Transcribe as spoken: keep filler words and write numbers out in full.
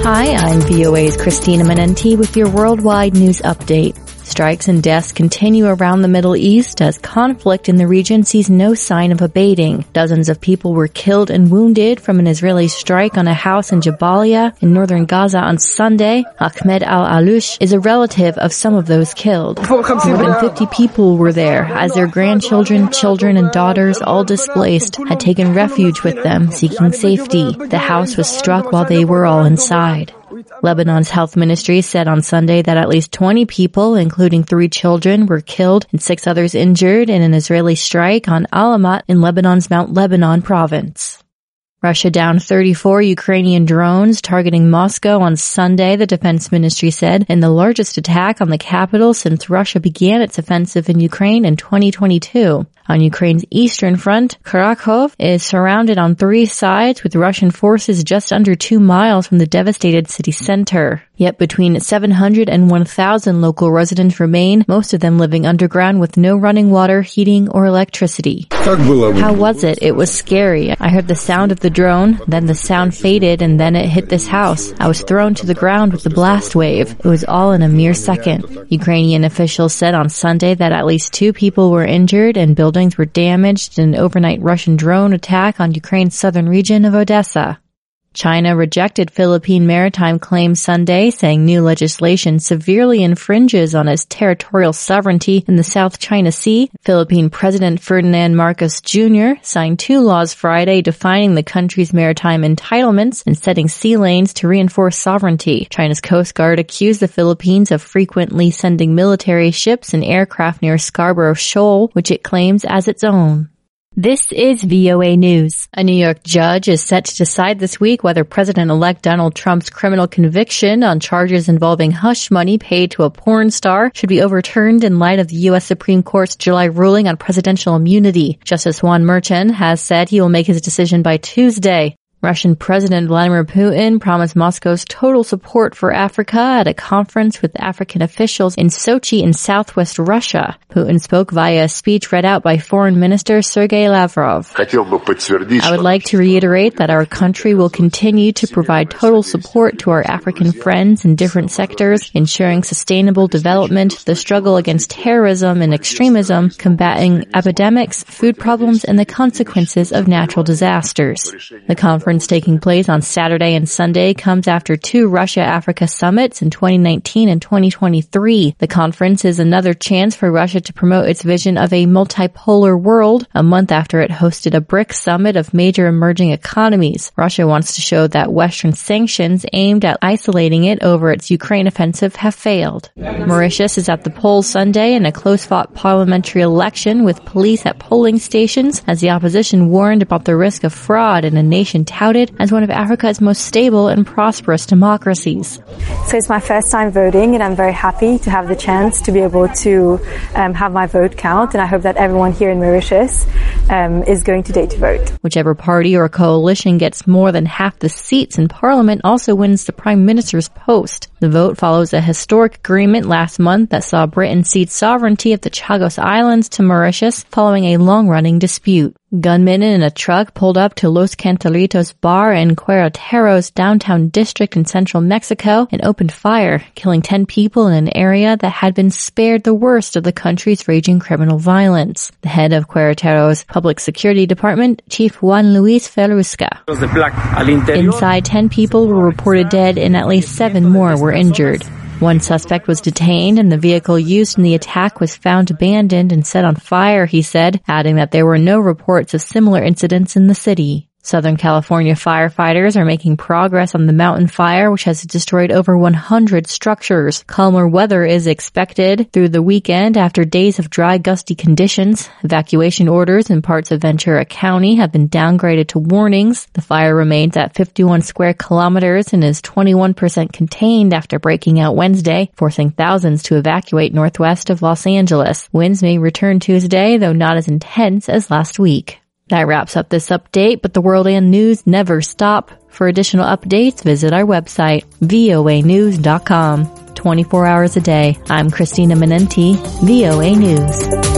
Hi, I'm V O A's Christina Menenti with your worldwide news update. Strikes and deaths continue around the Middle East as conflict in the region sees no sign of abating. Dozens of people were killed and wounded from an Israeli strike on a house in Jabalia in northern Gaza on Sunday. Ahmed al-Alush is a relative of some of those killed. More than fifty people were there as their grandchildren, children, and daughters, all displaced, had taken refuge with them, seeking safety. The house was struck while they were all inside. Lebanon's health ministry said on Sunday that at least twenty people, including three children, were killed and six others injured in an Israeli strike on Alamat in Lebanon's Mount Lebanon province. Russia downed thirty-four Ukrainian drones targeting Moscow on Sunday, the defense ministry said, in the largest attack on the capital since Russia began its offensive in Ukraine in twenty twenty-two. On Ukraine's eastern front, Kharkov is surrounded on three sides with Russian forces just under two miles from the devastated city center. Yet between seven hundred and one thousand local residents remain, most of them living underground with no running water, heating, or electricity. How was it? It was scary. I heard the sound of the drone, then the sound faded, and then it hit this house. I was thrown to the ground with the blast wave. It was all in a mere second. Ukrainian officials said on Sunday that at least two people were injured and buildings were damaged in an overnight Russian drone attack on Ukraine's southern region of Odessa. China rejected Philippine maritime claims Sunday, saying new legislation severely infringes on its territorial sovereignty in the South China Sea. Philippine President Ferdinand Marcos Junior signed two laws Friday defining the country's maritime entitlements and setting sea lanes to reinforce sovereignty. China's Coast Guard accused the Philippines of frequently sending military ships and aircraft near Scarborough Shoal, which it claims as its own. This is V O A News. A New York judge is set to decide this week whether President-elect Donald Trump's criminal conviction on charges involving hush money paid to a porn star should be overturned in light of the U S Supreme Court's July ruling on presidential immunity. Justice Juan Merchan has said he will make his decision by Tuesday. Russian President Vladimir Putin promised Moscow's total support for Africa at a conference with African officials in Sochi in southwest Russia. Putin spoke via a speech read out by Foreign Minister Sergei Lavrov. I would like to reiterate that our country will continue to provide total support to our African friends in different sectors, ensuring sustainable development, the struggle against terrorism and extremism, combating epidemics, food problems, and the consequences of natural disasters. The conference taking place on Saturday and Sunday comes after two Russia-Africa summits in twenty nineteen and twenty twenty-three. The conference is another chance for Russia to promote its vision of a multipolar world, a month after it hosted a BRICS summit of major emerging economies. Russia wants to show that Western sanctions aimed at isolating it over its Ukraine offensive have failed. Mauritius is at the polls Sunday in a close-fought parliamentary election with police at polling stations as the opposition warned about the risk of fraud in a nation touted as one of Africa's most stable and prosperous democracies. So it's my first time voting, and I'm very happy to have the chance to be able to um, have my vote count, and I hope that everyone here in Mauritius um, is going today to vote. Whichever party or coalition gets more than half the seats in Parliament also wins the Prime Minister's post. The vote follows a historic agreement last month that saw Britain cede sovereignty of the Chagos Islands to Mauritius following a long-running dispute. Gunmen in a truck pulled up to Los Cantaritos bar in Querétaro's downtown district in central Mexico and opened fire, killing ten people in an area that had been spared the worst of the country's raging criminal violence. The head of Querétaro's public security department, Chief Juan Luis Ferrusca. Inside, ten people were reported dead and at least seven more were injured. One suspect was detained and the vehicle used in the attack was found abandoned and set on fire, he said, adding that there were no reports of similar incidents in the city. Southern California firefighters are making progress on the mountain fire, which has destroyed over one hundred structures. Calmer weather is expected through the weekend after days of dry, gusty conditions. Evacuation orders in parts of Ventura County have been downgraded to warnings. The fire remains at fifty-one square kilometers and is twenty-one percent contained after breaking out Wednesday, forcing thousands to evacuate northwest of Los Angeles. Winds may return Tuesday, though not as intense as last week. That wraps up this update, but the world and news never stop. For additional updates, visit our website, V O A news dot com. twenty-four hours a day, I'm Christina Menenti, V O A News.